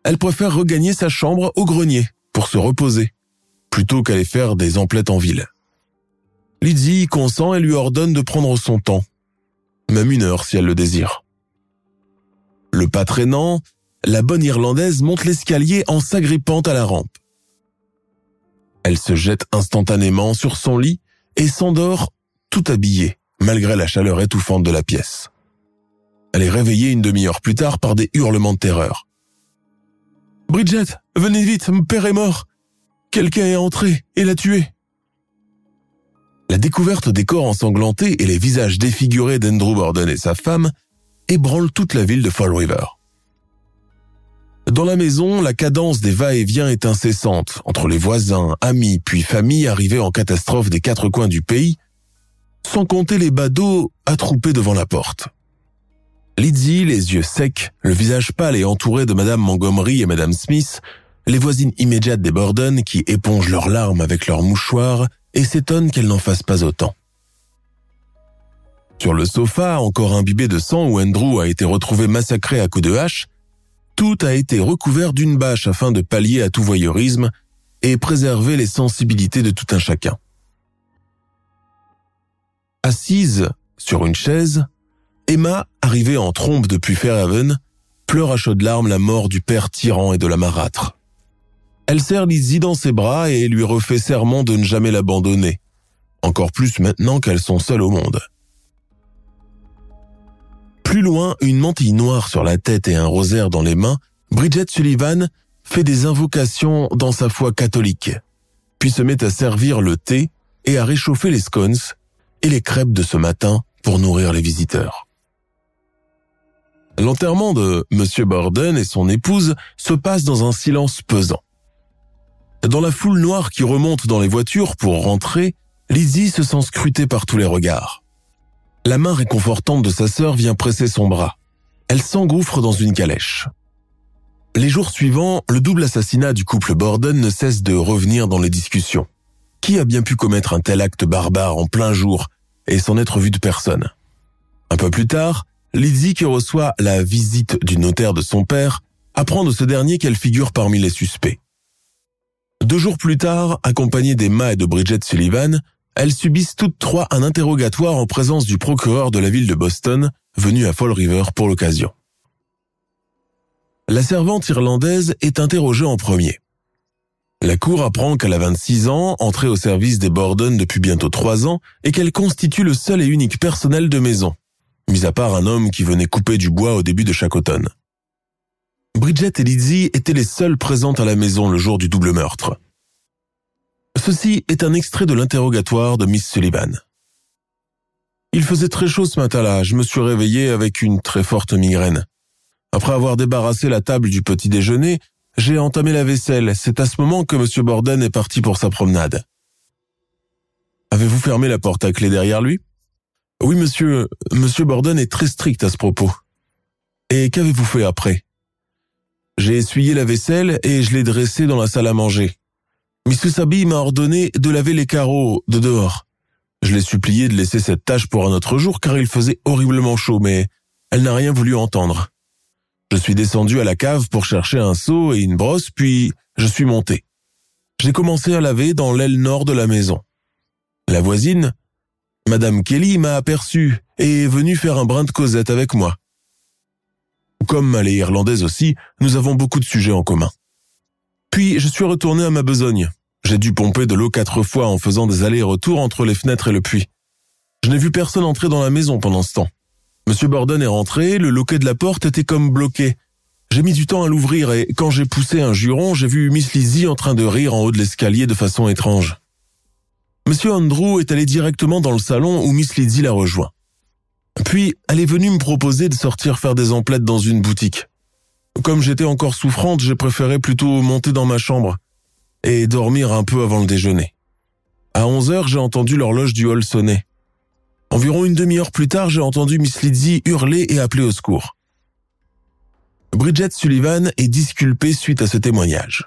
Speaker 2: elle préfère regagner sa chambre au grenier pour se reposer, plutôt qu'aller faire des emplettes en ville. Lydie y consent et lui ordonne de prendre son temps, même une heure si elle le désire. Le pas traînant, la bonne Irlandaise monte l'escalier en s'agrippant à la rampe. Elle se jette instantanément sur son lit et s'endort tout habillée, malgré la chaleur étouffante de la pièce. Elle est réveillée une demi-heure plus tard par des hurlements de terreur. « Bridget, venez vite, mon père est mort. Quelqu'un est entré et l'a tué. » La découverte des corps ensanglantés et les visages défigurés d'Andrew Borden et sa femme ébranle toute la ville de Fall River. Dans la maison, la cadence des va-et-vient est incessante entre les voisins, amis, puis familles arrivées en catastrophe des quatre coins du pays, sans compter les badauds attroupés devant la porte. Lydie, les yeux secs, le visage pâle et entourée de Madame Montgomery et Madame Smith, les voisines immédiates des Borden qui épongent leurs larmes avec leurs mouchoirs et s'étonnent qu'elles n'en fassent pas autant. Sur le sofa, encore imbibé de sang où Andrew a été retrouvé massacré à coups de hache, tout a été recouvert d'une bâche afin de pallier à tout voyeurisme et préserver les sensibilités de tout un chacun. Assise sur une chaise, Emma, arrivée en trombe depuis Fairhaven, pleure à chaudes larmes la mort du père tyran et de la marâtre. Elle serre Lydie dans ses bras et lui refait serment de ne jamais l'abandonner, encore plus maintenant qu'elles sont seules au monde. Plus loin, une mantille noire sur la tête et un rosaire dans les mains, Bridget Sullivan fait des invocations dans sa foi catholique, puis se met à servir le thé et à réchauffer les scones et les crêpes de ce matin pour nourrir les visiteurs. L'enterrement de M. Borden et son épouse se passe dans un silence pesant. Dans la foule noire qui remonte dans les voitures pour rentrer, Lydie se sent scrutée par tous les regards. La main réconfortante de sa sœur vient presser son bras. Elle s'engouffre dans une calèche. Les jours suivants, le double assassinat du couple Borden ne cesse de revenir dans les discussions. Qui a bien pu commettre un tel acte barbare en plein jour et sans être vu de personne? Un peu plus tard, Lydie, qui reçoit la visite du notaire de son père, apprend de ce dernier qu'elle figure parmi les suspects. Deux jours plus tard, accompagnée d'Emma et de Bridget Sullivan, elles subissent toutes trois un interrogatoire en présence du procureur de la ville de Boston, venu à Fall River pour l'occasion. La servante irlandaise est interrogée en premier. La cour apprend qu'elle a vingt-six ans, entrée au service des Borden depuis bientôt trois ans, et qu'elle constitue le seul et unique personnel de maison, mis à part un homme qui venait couper du bois au début de chaque automne. Bridget et Lydie étaient les seules présentes à la maison le jour du double meurtre. Ceci est un extrait de l'interrogatoire de Miss Sullivan. Il faisait très chaud ce matin-là, je me suis réveillée avec une très forte migraine. Après avoir débarrassé la table du petit déjeuner, j'ai entamé la vaisselle. C'est à ce moment que M. Borden est parti pour sa promenade. Avez-vous fermé la porte à clé derrière lui? Oui, monsieur. Monsieur Borden est très strict à ce propos. Et qu'avez-vous fait après? J'ai essuyé la vaisselle et je l'ai dressée dans la salle à manger. Miss Sabi m'a ordonné de laver les carreaux de dehors. Je l'ai supplié de laisser cette tâche pour un autre jour car il faisait horriblement chaud, mais elle n'a rien voulu entendre. Je suis descendu à la cave pour chercher un seau et une brosse, puis je suis monté. J'ai commencé à laver dans l'aile nord de la maison. La voisine, Madame Kelly, m'a aperçu et est venue faire un brin de causette avec moi. Comme elle est irlandaise aussi, nous avons beaucoup de sujets en commun. Puis je suis retourné à ma besogne. J'ai dû pomper de l'eau quatre fois en faisant des allers-retours entre les fenêtres et le puits. Je n'ai vu personne entrer dans la maison pendant ce temps. Monsieur Borden est rentré, le loquet de la porte était comme bloqué. J'ai mis du temps à l'ouvrir et quand j'ai poussé un juron, j'ai vu Miss Lizzie en train de rire en haut de l'escalier de façon étrange. Monsieur Andrew est allé directement dans le salon où Miss Lizzie l'a rejoint. Puis, elle est venue me proposer de sortir faire des emplettes dans une boutique. Comme j'étais encore souffrante, j'ai préféré plutôt monter dans ma chambre et dormir un peu avant le déjeuner. À onze heures, j'ai entendu l'horloge du hall sonner. Environ une demi-heure plus tard, j'ai entendu Miss Lizzie hurler et appeler au secours. Bridget Sullivan est disculpée suite à ce témoignage.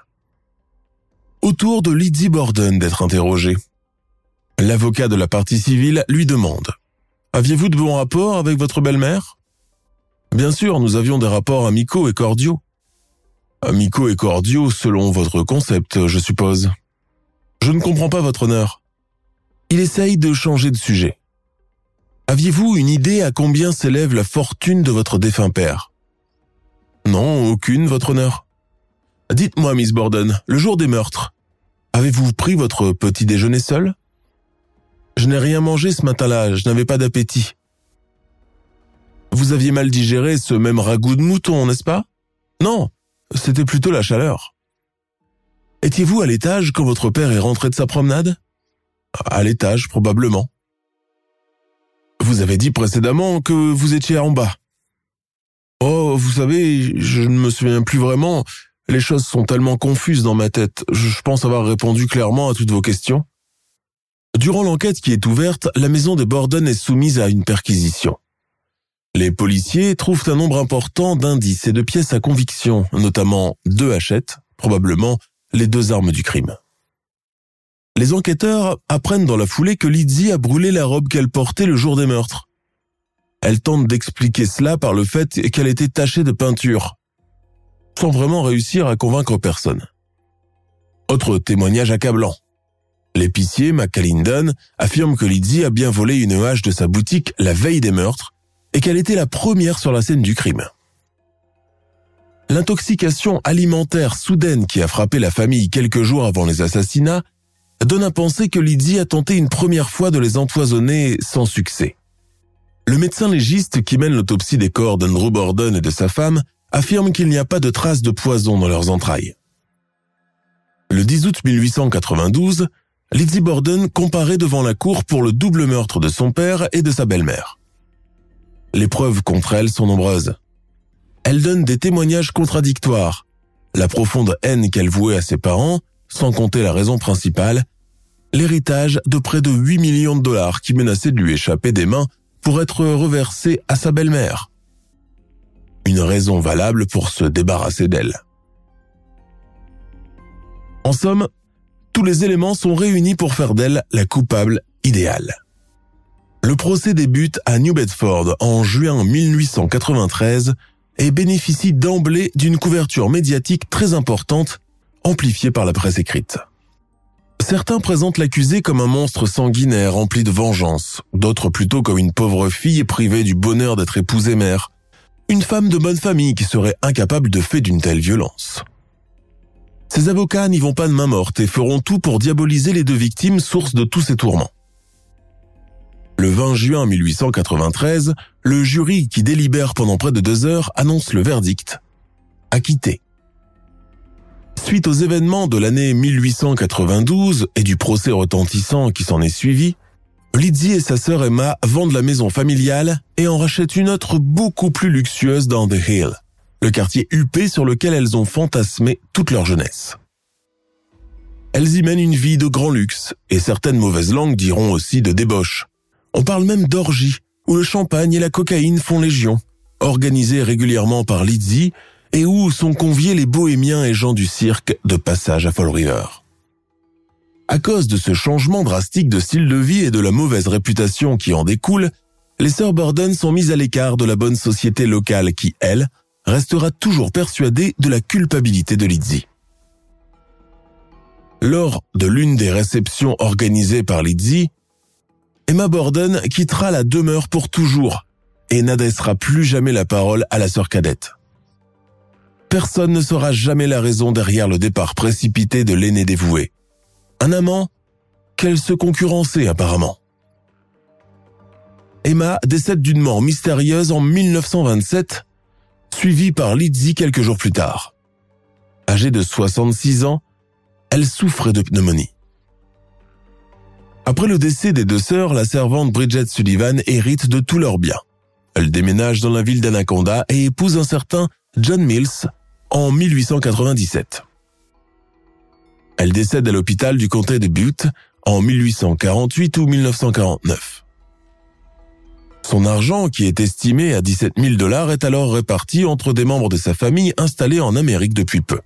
Speaker 2: Au tour de Lydie Borden d'être interrogée. L'avocat de la partie civile lui demande « Aviez-vous de bons rapports avec votre belle-mère ?» Bien sûr, nous avions des rapports amicaux et cordiaux. Amicaux et cordiaux selon votre concept, je suppose. Je ne comprends pas, votre honneur. Il essaye de changer de sujet. Aviez-vous une idée à combien s'élève la fortune de votre défunt père? Non, aucune, votre honneur. Dites-moi, Miss Borden, le jour des meurtres, avez-vous pris votre petit déjeuner seul? Je n'ai rien mangé ce matin-là, je n'avais pas d'appétit. Vous aviez mal digéré ce même ragoût de mouton, n'est-ce pas? Non, c'était plutôt la chaleur. Étiez-vous à l'étage quand votre père est rentré de sa promenade? À l'étage, probablement. Vous avez dit précédemment que vous étiez en bas. Oh, vous savez, je ne me souviens plus vraiment. Les choses sont tellement confuses dans ma tête. Je pense avoir répondu clairement à toutes vos questions. Durant l'enquête qui est ouverte, la maison des Borden est soumise à une perquisition. Les policiers trouvent un nombre important d'indices et de pièces à conviction, notamment deux hachettes, probablement les deux armes du crime. Les enquêteurs apprennent dans la foulée que Lizzie a brûlé la robe qu'elle portait le jour des meurtres. Elle tente d'expliquer cela par le fait qu'elle était tachée de peinture, sans vraiment réussir à convaincre personne. Autre témoignage accablant. L'épicier, McAlinden, affirme que Lizzie a bien volé une hache de sa boutique la veille des meurtres et qu'elle était la première sur la scène du crime. L'intoxication alimentaire soudaine qui a frappé la famille quelques jours avant les assassinats donne à penser que Lizzie a tenté une première fois de les empoisonner sans succès. Le médecin légiste qui mène l'autopsie des corps d'Andrew Borden et de sa femme affirme qu'il n'y a pas de traces de poison dans leurs entrailles. Le dix août mille huit cent quatre-vingt-douze, Lizzie Borden comparaît devant la cour pour le double meurtre de son père et de sa belle-mère. Les preuves contre elle sont nombreuses. Elle donne des témoignages contradictoires. La profonde haine qu'elle vouait à ses parents, sans compter la raison principale, l'héritage de près de huit millions de dollars qui menaçait de lui échapper des mains pour être reversé à sa belle-mère. Une raison valable pour se débarrasser d'elle. En somme, tous les éléments sont réunis pour faire d'elle la coupable idéale. Le procès débute à New Bedford en juin mille huit cent quatre-vingt-treize et bénéficie d'emblée d'une couverture médiatique très importante, amplifiée par la presse écrite. Certains présentent l'accusée comme un monstre sanguinaire rempli de vengeance, d'autres plutôt comme une pauvre fille privée du bonheur d'être épousée mère, une femme de bonne famille qui serait incapable de fait d'une telle violence. Ces avocats n'y vont pas de main morte et feront tout pour diaboliser les deux victimes source de tous ces tourments. Le vingt juin mille huit cent quatre-vingt-treize, le jury qui délibère pendant près de deux heures annonce le verdict. Acquitté. Suite aux événements de l'année mille huit cent quatre-vingt-douze et du procès retentissant qui s'en est suivi, Lizzie et sa sœur Emma vendent la maison familiale et en rachètent une autre beaucoup plus luxueuse dans The Hill, le quartier huppé sur lequel elles ont fantasmé toute leur jeunesse. Elles y mènent une vie de grand luxe et certaines mauvaises langues diront aussi de débauche. On parle même d'orgie, où le champagne et la cocaïne font légion, organisées régulièrement par Lizzie et où sont conviés les bohémiens et gens du cirque de passage à Fall River. À cause de ce changement drastique de style de vie et de la mauvaise réputation qui en découle, les sœurs Borden sont mises à l'écart de la bonne société locale qui, elle, restera toujours persuadée de la culpabilité de Lizzie. Lors de l'une des réceptions organisées par Lizzie, Emma Borden quittera la demeure pour toujours et n'adressera plus jamais la parole à la sœur cadette. Personne ne saura jamais la raison derrière le départ précipité de l'aîné dévoué. Un amant qu'elle se concurrençait apparemment. Emma décède d'une mort mystérieuse en mille neuf cent vingt-sept, suivie par Lizzie quelques jours plus tard. Âgée de soixante-six ans, elle souffrait de pneumonie. Après le décès des deux sœurs, la servante Bridget Sullivan hérite de tous leurs biens. Elle déménage dans la ville d'Anaconda et épouse un certain John Mills en mille huit cent quatre-vingt-dix-sept. Elle décède à l'hôpital du comté de Butte en mille huit cent quarante-huit ou mille neuf cent quarante-neuf. Son argent, qui est estimé à dix-sept mille dollars, est alors réparti entre des membres de sa famille installés en Amérique depuis peu.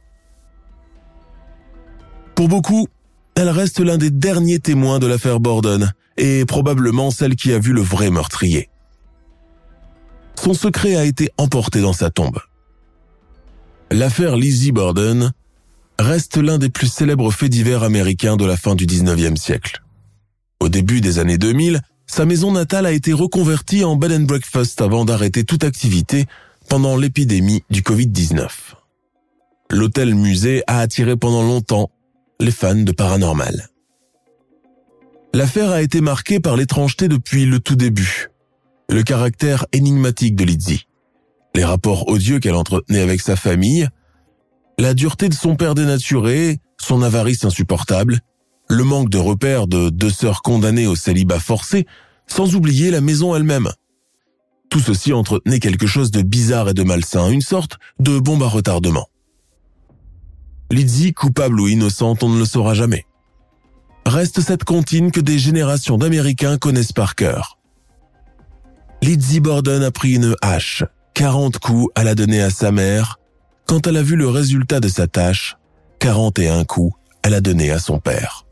Speaker 2: Pour beaucoup, elle reste l'un des derniers témoins de l'affaire Borden et probablement celle qui a vu le vrai meurtrier. Son secret a été emporté dans sa tombe. L'affaire Lizzie Borden reste l'un des plus célèbres faits divers américains de la fin du dix-neuvième siècle. Au début des années deux mille, sa maison natale a été reconvertie en bed and breakfast avant d'arrêter toute activité pendant l'épidémie du covid dix-neuf. L'hôtel-musée a attiré pendant longtemps les fans de paranormal. L'affaire a été marquée par l'étrangeté depuis le tout début, le caractère énigmatique de Lizzie, les rapports odieux qu'elle entretenait avec sa famille, la dureté de son père dénaturé, son avarice insupportable, le manque de repères de deux sœurs condamnées au célibat forcé, sans oublier la maison elle-même. Tout ceci entretenait quelque chose de bizarre et de malsain, une sorte de bombe à retardement. Lizzie, coupable ou innocente, on ne le saura jamais. Reste cette comptine que des générations d'Américains connaissent par cœur. Lizzie Borden a pris une hache, quarante coups à la donner à sa mère. Quand elle a vu le résultat de sa tâche, quarante et un coups elle a donné à son père.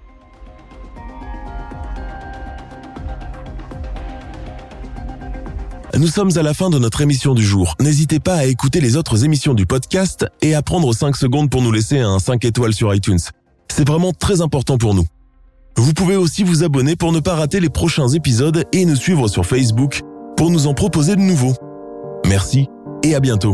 Speaker 2: Nous sommes à la fin de notre émission du jour. N'hésitez pas à écouter les autres émissions du podcast et à prendre cinq secondes pour nous laisser un cinq étoiles sur iTunes. C'est vraiment très important pour nous. Vous pouvez aussi vous abonner pour ne pas rater les prochains épisodes et nous suivre sur Facebook pour nous en proposer de nouveaux. Merci et à bientôt.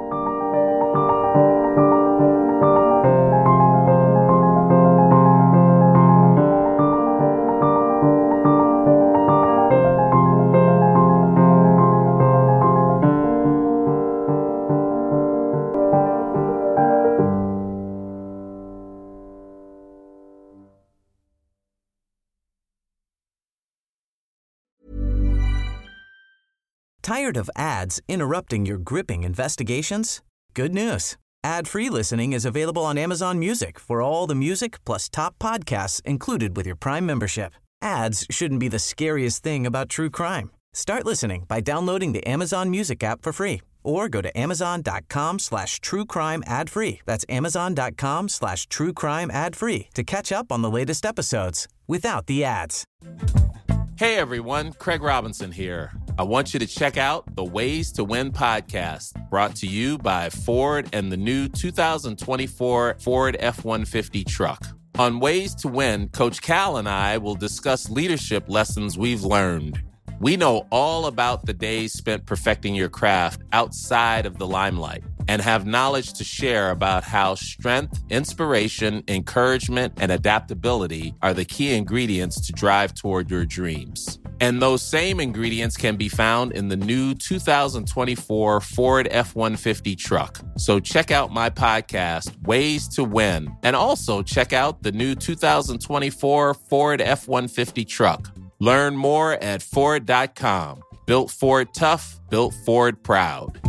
Speaker 1: Tired of ads interrupting your gripping investigations? Good news. Ad-free listening is available on Amazon Music for all the music plus top podcasts included with your Prime membership. Ads shouldn't be the scariest thing about true crime. Start listening by downloading the Amazon Music app for free or go to amazon.com slash true crime ad free. That's amazon.com slash true crime ad free to catch up on the latest episodes without the ads.
Speaker 3: Hey everyone, Craig Robinson here. I want you to check out the Ways to Win podcast, brought to you by Ford and the new two thousand twenty-four Ford F one fifty truck. On Ways to Win, Coach Cal and I will discuss leadership lessons we've learned. We know all about the days spent perfecting your craft outside of the limelight and have knowledge to share about how strength, inspiration, encouragement, and adaptability are the key ingredients to drive toward your dreams. And those same ingredients can be found in the new two thousand twenty-four Ford F one fifty truck. So check out my podcast, Ways to Win, and also check out the new two thousand twenty-four Ford F one fifty truck. Learn more at Ford dot com. Built Ford tough, built Ford proud.